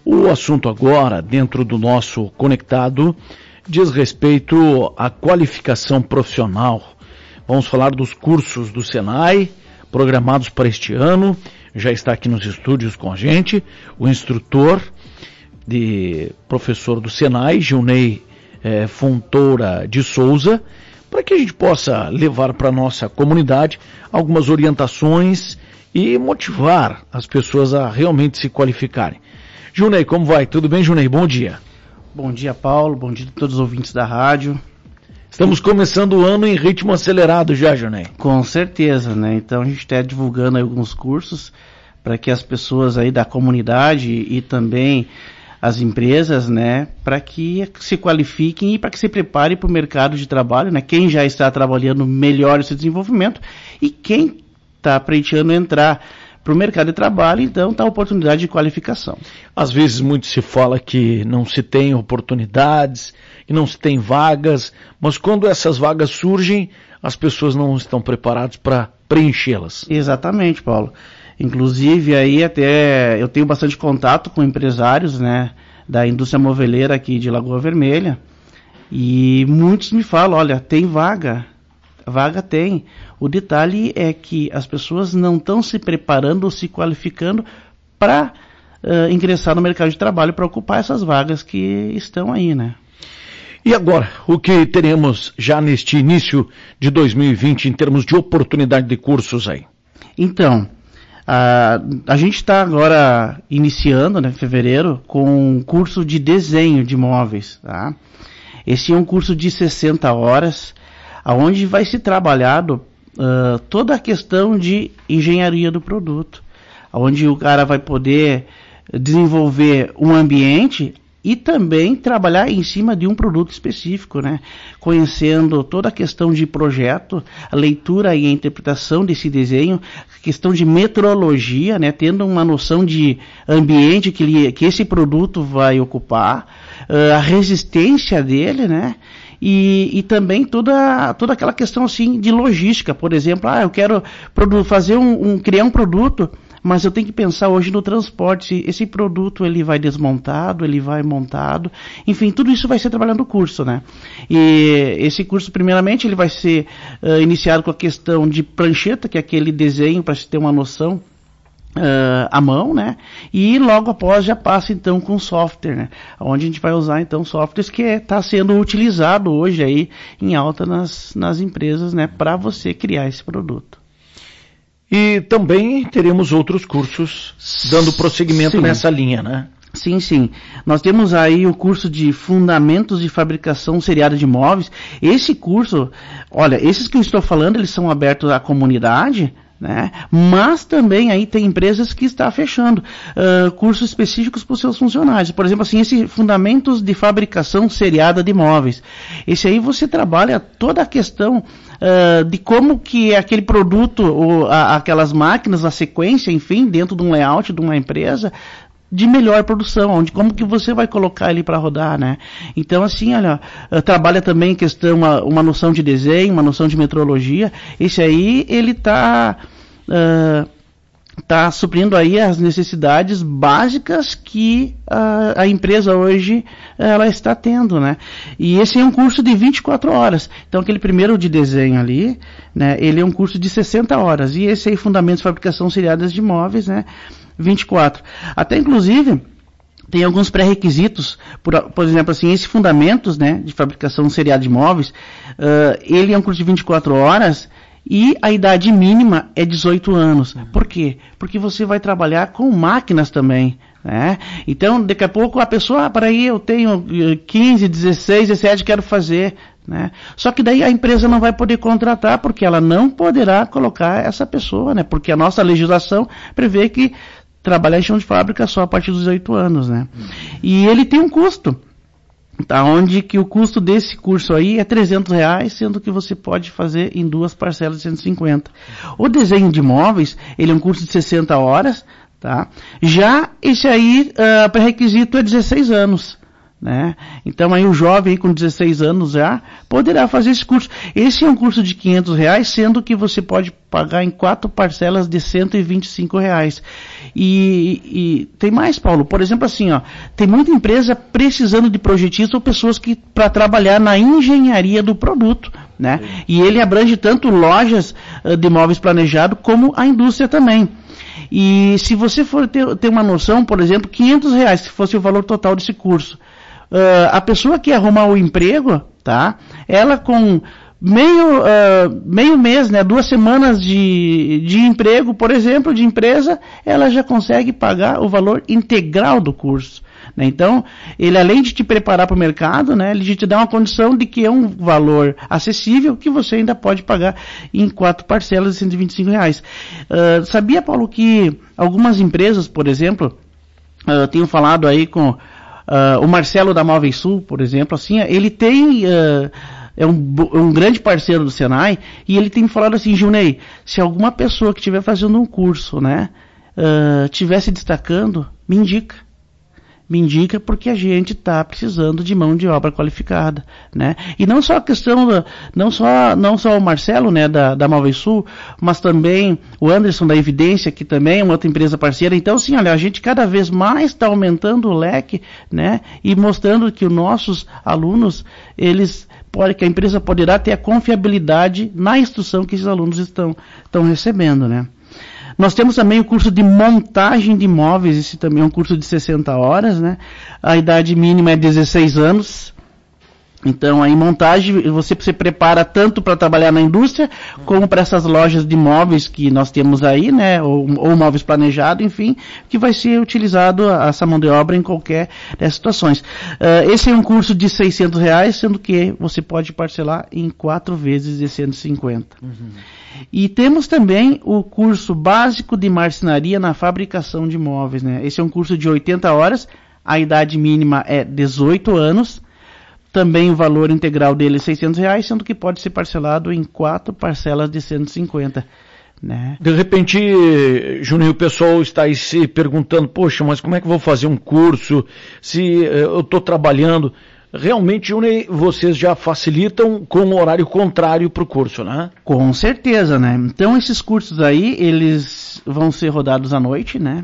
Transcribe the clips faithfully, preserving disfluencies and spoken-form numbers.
O assunto agora, dentro do nosso conectado, diz respeito à qualificação profissional. Vamos falar dos cursos do Senai, programados para este ano. Já está aqui nos estúdios com a gente o instrutor, de professor do Senai, Gilney eh, Fontoura de Souza, para que a gente possa levar para a nossa comunidade algumas orientações e motivar as pessoas a realmente se qualificarem. Gilney, como vai? Tudo bem, Gilney? Bom dia. Bom dia, Paulo. Bom dia a todos os ouvintes da rádio. Estamos começando o ano em ritmo acelerado já, Gilney. Com certeza, né? Então a gente está divulgando aí alguns cursos para que as pessoas aí da comunidade e também as empresas, né, para que se qualifiquem e para que se preparem para o mercado de trabalho, né? Quem já está trabalhando melhore esse desenvolvimento e quem está pleiteando entrar para o mercado de trabalho, então está a oportunidade de qualificação. Às vezes muito se fala que não se tem oportunidades, que não se tem vagas, mas quando essas vagas surgem, as pessoas não estão preparadas para preenchê-las. Exatamente, Paulo. Inclusive aí até eu tenho bastante contato com empresários, né, da indústria moveleira aqui de Lagoa Vermelha, e muitos me falam, olha, tem vaga, vaga tem. O detalhe é que as pessoas não estão se preparando ou se qualificando para uh, ingressar no mercado de trabalho, para ocupar essas vagas que estão aí, né. E agora, o que teremos já neste início de dois mil e vinte em termos de oportunidade de cursos aí? Então, a, a gente está agora iniciando, né, em fevereiro, com um curso de desenho de móveis, tá? Esse é um curso de sessenta horas, onde vai ser trabalhado uh, toda a questão de engenharia do produto, onde o cara vai poder desenvolver um ambiente e também trabalhar em cima de um produto específico, né? Conhecendo toda a questão de projeto, a leitura e a interpretação desse desenho, questão de metrologia, né? Tendo uma noção de ambiente que, ele, que esse produto vai ocupar, uh, a resistência dele, né? E, e também toda, toda aquela questão assim de logística, por exemplo, ah, eu quero produ- fazer um, um, criar um produto, mas eu tenho que pensar hoje no transporte, esse produto ele vai desmontado, ele vai montado, enfim, tudo isso vai ser trabalhado no curso, né? E esse curso, primeiramente, ele vai ser uh, iniciado com a questão de prancheta, que é aquele desenho para se ter uma noção, Uh, à mão, né? E logo após já passa então com software, né? Onde a gente vai usar então softwares que está é, sendo utilizado hoje aí em alta nas, nas empresas, né? Para você criar esse produto. E também teremos outros cursos dando prosseguimento sim. nessa linha, né? Sim, sim. Nós temos aí o curso de Fundamentos de Fabricação Seriada de Móveis. Esse curso, olha, esses que eu estou falando, eles são abertos à comunidade, né? Mas também aí tem empresas que estão fechando uh, cursos específicos para os seus funcionários. Por exemplo, assim, esse Fundamentos de Fabricação Seriada de Móveis. Esse aí você trabalha toda a questão uh, de como que aquele produto, ou a, aquelas máquinas, a sequência, enfim, dentro de um layout de uma empresa, de melhor produção, onde como que você vai colocar ele para rodar, né? Então, assim, olha, uh, trabalha também questão, uma, uma noção de desenho, uma noção de metrologia. Esse aí, ele está uh, tá suprindo aí as necessidades básicas que uh, a empresa hoje ela está tendo, né? E esse é um curso de vinte e quatro horas. Então, aquele primeiro de desenho ali, né? Ele é um curso de sessenta horas. E esse aí, Fundamentos de Fabricação Seriadas de Móveis, né? vinte e quatro. Até inclusive tem alguns pré-requisitos, por, por exemplo, assim, esse Fundamentos, né, de Fabricação Seriada de Móveis, uh, ele é um curso de vinte e quatro horas e a idade mínima é dezoito anos. Uhum. Por quê? Porque você vai trabalhar com máquinas também, né? Então, daqui a pouco a pessoa, ah, para aí eu tenho quinze, dezesseis, dezessete, quero fazer, né? Só que daí a empresa não vai poder contratar porque ela não poderá colocar essa pessoa, né? Porque a nossa legislação prevê que trabalhar em chão de fábrica só a partir dos dezoito anos, né? Uhum. E ele tem um custo, tá? Onde que o custo desse curso aí é trezentos reais, sendo que você pode fazer em duas parcelas de cento e cinquenta. Uhum. O desenho de móveis, ele é um curso de sessenta horas, tá? Já esse aí, uh, pré-requisito é dezesseis anos, né? Então aí o jovem com dezesseis anos já poderá fazer esse curso. Esse é um curso de quinhentos reais, sendo que você pode pagar em quatro parcelas de cento e vinte e cinco reais. E, e tem mais, Paulo, por exemplo assim, ó, tem muita empresa precisando de projetistas ou pessoas que para trabalhar na engenharia do produto, né? Sim. E ele abrange tanto lojas uh, de imóveis planejados como a indústria também. E se você for ter, ter uma noção, por exemplo, quinhentos reais, se fosse o valor total desse curso, uh, a pessoa que arrumar o emprego, tá? Ela com meio, uh, meio mês, né? Duas semanas de, de emprego, por exemplo, de empresa, ela já consegue pagar o valor integral do curso. Né? Então, ele além de te preparar para o mercado, né, ele te dá uma condição de que é um valor acessível que você ainda pode pagar em quatro parcelas de cento e vinte e cinco reais. Uh, sabia, Paulo, que algumas empresas, por exemplo, uh, tenho falado aí com uh, o Marcelo da Móveis Sul, por exemplo, assim, ele tem... Uh, é um, um grande parceiro do Senai, e ele tem me falado assim, Gilney, se alguma pessoa que estiver fazendo um curso, né, estiver uh, se destacando, me indica. Me indica porque a gente está precisando de mão de obra qualificada, né? E não só a questão, da, não só não só o Marcelo, né, da, da Móveis Sul, mas também o Anderson da Evidência, que também é uma outra empresa parceira. Então, assim, olha, a gente cada vez mais está aumentando o leque, né? E mostrando que os nossos alunos, eles pode, que a empresa poderá ter a confiabilidade na instrução que esses alunos estão, estão recebendo, né? Nós temos também o curso de montagem de imóveis, esse também é um curso de sessenta horas, né? A idade mínima é dezesseis anos. Então, aí montagem, você se prepara tanto para trabalhar na indústria, como para essas lojas de imóveis que nós temos aí, né? Ou, ou móveis planejados, enfim, que vai ser utilizado essa mão de obra em qualquer dessas situações. Uh, esse é um curso de seiscentos reais, sendo que você pode parcelar em quatro vezes de cento e cinquenta. Uhum. E temos também o curso básico de marcenaria na fabricação de imóveis, né? Esse é um curso de oitenta horas, a idade mínima é dezoito anos, também o valor integral dele é seiscentos reais, sendo que pode ser parcelado em quatro parcelas de cento e cinquenta, né? De repente, Juninho, o pessoal está aí se perguntando, poxa, mas como é que eu vou fazer um curso se eu estou trabalhando? Realmente, Juninho, vocês já facilitam com o horário contrário para o curso, né? Com certeza, né? Então, esses cursos aí, eles vão ser rodados à noite, né?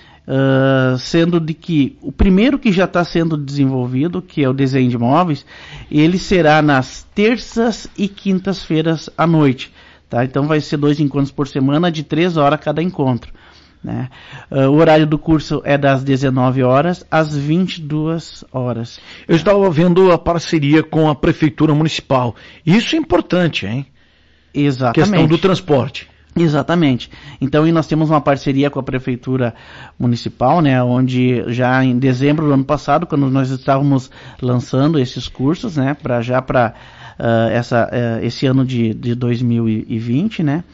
Uh, sendo de que o primeiro que já está sendo desenvolvido, que é o desenho de imóveis, ele será nas terças e quintas-feiras à noite, tá? Então vai ser dois encontros por semana, de três horas cada encontro, né? Uh, o horário do curso é das dezenove horas às vinte e duas horas. Eu estava vendo a parceria com a Prefeitura Municipal. Isso é importante, hein? Exatamente. Questão do transporte. Exatamente. Então, e nós temos uma parceria com a Prefeitura Municipal, né, onde já em dezembro do ano passado, quando nós estávamos lançando esses cursos, né, para já para uh, essa uh, esse ano de, de dois mil e vinte, né,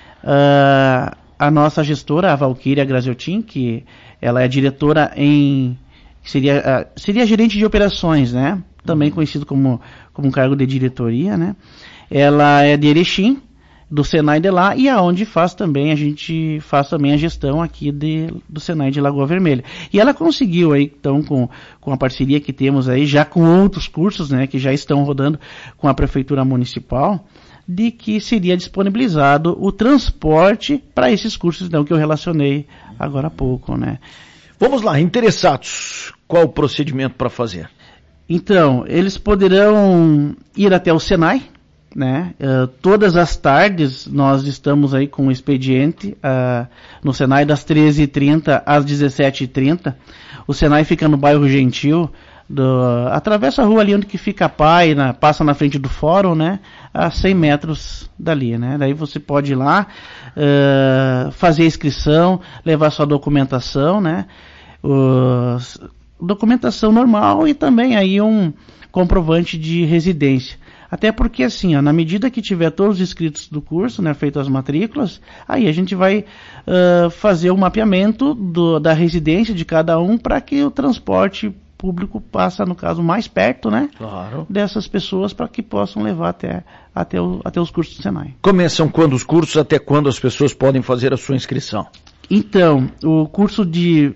uh, a nossa gestora, a Valquíria Graziotin, que ela é diretora em, seria uh, seria gerente de operações, né, também conhecido como como um cargo de diretoria, né, ela é de Erechim, do Senai de lá, e aonde faz também, a gente faz também a gestão aqui de, do Senai de Lagoa Vermelha. E ela conseguiu aí, então, com, com a parceria que temos aí, já com outros cursos, né, que já estão rodando com a Prefeitura Municipal, de que seria disponibilizado o transporte para esses cursos, então, que eu relacionei agora há pouco, né. Vamos lá, interessados, qual o procedimento para fazer? Então, eles poderão ir até o Senai, né? Uh, todas as tardes nós estamos aí com o expediente uh, no Senai das treze e trinta às dezessete e trinta. O Senai fica no bairro Gentil, do, atravessa a rua ali onde que fica a P A I, na, passa na frente do fórum, né? A cem metros dali, né? Daí você pode ir lá, uh, fazer a inscrição, levar sua documentação, né? Uh, documentação normal e também aí um comprovante de residência. Até porque, assim, ó, na medida que tiver todos os inscritos do curso, né, feitas as matrículas, aí a gente vai uh, fazer o mapeamento do, da residência de cada um para que o transporte público passe, no caso, mais perto, né, claro, dessas pessoas para que possam levar até, até, o, até os cursos do Senai. Começam quando os cursos, até quando as pessoas podem fazer a sua inscrição? Então, o curso de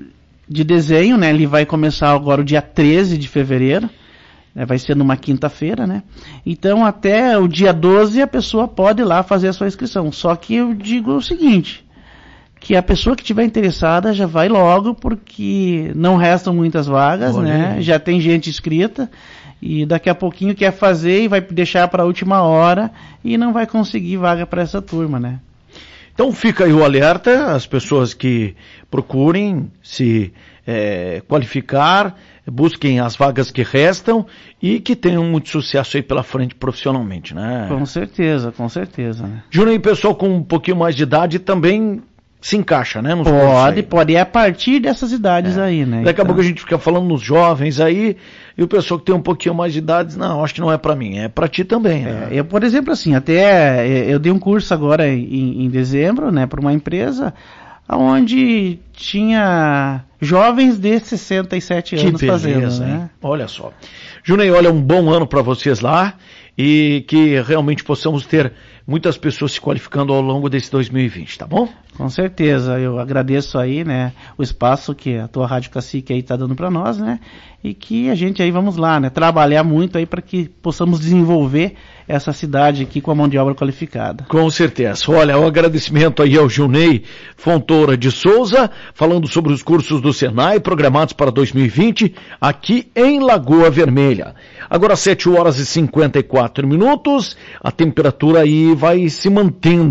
de desenho, né? Ele vai começar agora o dia treze de fevereiro. Né, vai ser numa quinta-feira, né? Então até o dia doze a pessoa pode ir lá fazer a sua inscrição. Só que eu digo o seguinte, que a pessoa que estiver interessada já vai logo, porque não restam muitas vagas, Olha né? Aí. Já tem gente inscrita e daqui a pouquinho quer fazer e vai deixar para a última hora e não vai conseguir vaga para essa turma, né? Então fica aí o alerta, as pessoas que procurem se é, qualificar, busquem as vagas que restam e que tenham muito sucesso aí pela frente profissionalmente, né? Com certeza, com certeza. Né? Júnior, e pessoal com um pouquinho mais de idade também se encaixa, né? Nos pode, pode, é a partir dessas idades é. aí, né? Daqui então... a pouco a gente fica falando nos jovens aí, e o pessoal que tem um pouquinho mais de idade, não, acho que não é pra mim, é pra ti também, né? É, eu, por exemplo, assim, até eu dei um curso agora em, em dezembro, né, para uma empresa, onde tinha jovens de sessenta e sete anos que beleza, fazendo, né? Hein? Olha só. Júnior, olha, um bom ano para vocês lá e que realmente possamos ter muitas pessoas se qualificando ao longo desse dois mil e vinte, tá bom? Com certeza, eu agradeço aí, né, o espaço que a tua Rádio Cacique aí tá dando para nós, né, e que a gente aí, vamos lá, né, trabalhar muito aí para que possamos desenvolver essa cidade aqui com a mão de obra qualificada. Com certeza. Olha, o agradecimento aí ao Gilney Fontoura de Souza, falando sobre os cursos do Senai programados para dois mil e vinte aqui em Lagoa Vermelha. Agora sete horas e cinquenta e quatro minutos, a temperatura aí vai se mantendo